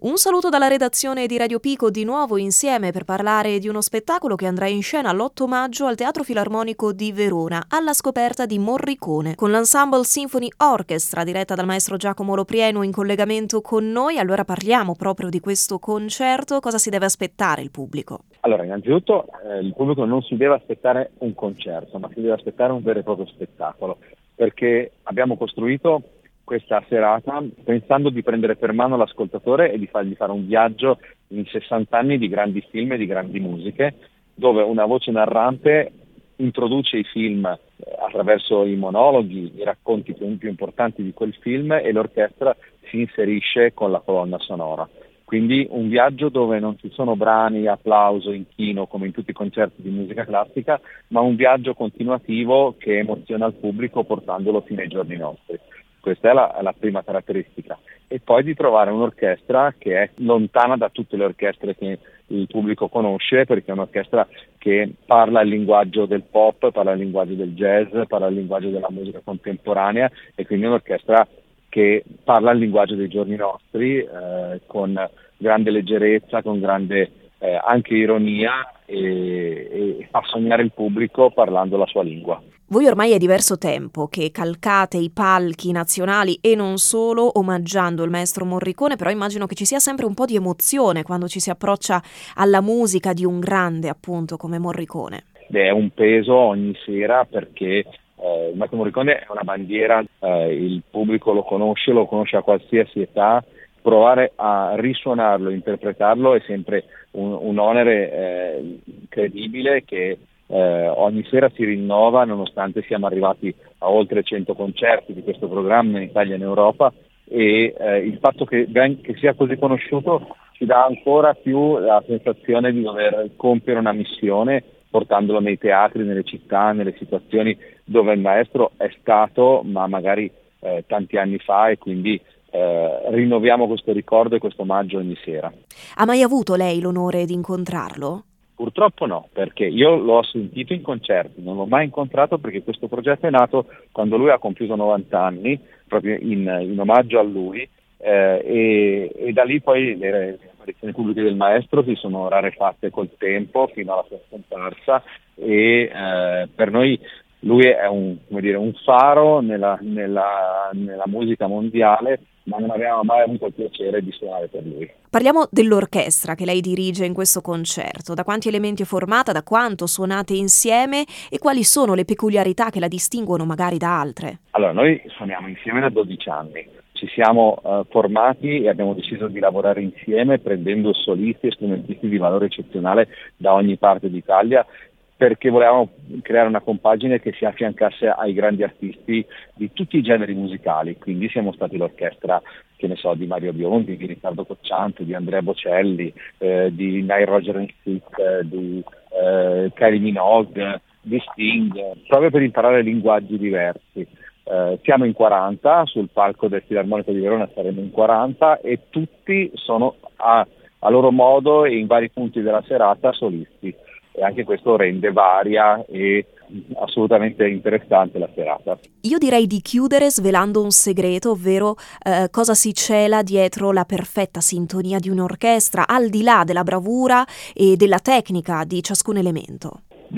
Un saluto dalla redazione di Radio Pico, di nuovo insieme per parlare di uno spettacolo che andrà in scena l'8 maggio al Teatro Filarmonico di Verona, alla scoperta di Morricone, con l'Ensemble Symphony Orchestra diretta dal maestro Giacomo Loprieno in collegamento con noi. Allora parliamo proprio di questo concerto. Cosa si deve aspettare il pubblico? Allora, innanzitutto il pubblico non si deve aspettare un concerto, ma si deve aspettare un vero e proprio spettacolo, perché abbiamo costruito questa serata pensando di prendere per mano l'ascoltatore e di fargli fare un viaggio in 60 anni di grandi film e di grandi musiche, dove una voce narrante introduce i film attraverso i monologhi, i racconti più importanti di quel film, e l'orchestra si inserisce con la colonna sonora. Quindi un viaggio dove non ci sono brani, applauso, inchino come in tutti i concerti di musica classica, ma un viaggio continuativo che emoziona il pubblico portandolo fino ai giorni nostri. Questa è la prima caratteristica. E poi di trovare un'orchestra che è lontana da tutte le orchestre che il pubblico conosce, perché è un'orchestra che parla il linguaggio del pop, parla il linguaggio del jazz, parla il linguaggio della musica contemporanea, e quindi è un'orchestra che parla il linguaggio dei giorni nostri, con grande leggerezza, con grande anche ironia, e fa sognare il pubblico parlando la sua lingua. Voi ormai è diverso tempo che calcate i palchi nazionali e non solo, omaggiando il maestro Morricone, però immagino che ci sia sempre un po' di emozione quando ci si approccia alla musica di un grande, appunto, come Morricone. È un peso ogni sera, perché il maestro Morricone è una bandiera, il pubblico lo conosce a qualsiasi età. Provare a risuonarlo, interpretarlo è sempre un onere incredibile, che ogni sera si rinnova, nonostante siamo arrivati a oltre 100 concerti di questo programma in Italia e in Europa, e il fatto che sia così conosciuto ci dà ancora più la sensazione di dover compiere una missione, portandolo nei teatri, nelle città, nelle situazioni dove il maestro è stato, ma magari tanti anni fa, e quindi rinnoviamo questo ricordo e questo omaggio ogni sera. Ha mai avuto lei l'onore di incontrarlo? Purtroppo no, perché io l'ho sentito in concerti, non l'ho mai incontrato, perché questo progetto è nato quando lui ha compiuto 90 anni, proprio in omaggio a lui, e da lì poi le apparizioni pubbliche del maestro si sono rarefatte col tempo fino alla sua scomparsa, e per noi lui è un faro nella musica mondiale, ma non avevamo mai avuto il piacere di suonare per lui. Parliamo dell'orchestra che lei dirige in questo concerto. Da quanti elementi è formata, da quanto suonate insieme e quali sono le peculiarità che la distinguono magari da altre? Allora, noi suoniamo insieme da 12 anni. Ci siamo formati e abbiamo deciso di lavorare insieme, prendendo solisti e strumentisti di valore eccezionale da ogni parte d'Italia, perché volevamo creare una compagine che si affiancasse ai grandi artisti di tutti i generi musicali. Quindi siamo stati l'orchestra, che ne so, di Mario Biondi, di Riccardo Cocciante, di Andrea Bocelli, di Nile Rodgers & Six, di Kylie Minogue, di Sting, proprio per imparare linguaggi diversi. Siamo in 40, sul palco del Filarmonico di Verona saremo in 40, e tutti sono a loro modo e in vari punti della serata solisti. E anche questo rende varia e assolutamente interessante la serata. Io direi di chiudere svelando un segreto, ovvero cosa si cela dietro la perfetta sintonia di un'orchestra, al di là della bravura e della tecnica di ciascun elemento.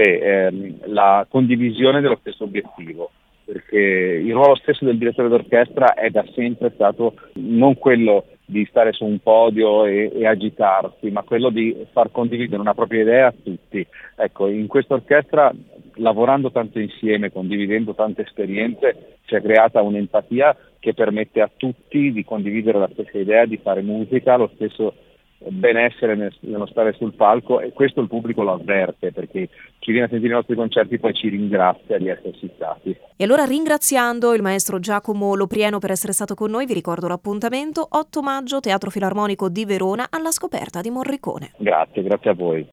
La condivisione dello stesso obiettivo, perché il ruolo stesso del direttore d'orchestra è da sempre stato non quello di stare su un podio e agitarsi, ma quello di far condividere una propria idea a tutti. Ecco, in questa orchestra, lavorando tanto insieme, condividendo tante esperienze, si è creata un'empatia che permette a tutti di condividere la stessa idea, di fare musica, lo stesso benessere nello stare sul palco, e questo il pubblico lo avverte, perché chi viene a sentire i nostri concerti poi ci ringrazia di esserci stati. E allora, ringraziando il maestro Giacomo Loprieno per essere stato con noi, vi ricordo l'appuntamento: 8 maggio, Teatro Filarmonico di Verona, alla scoperta di Morricone. Grazie a voi.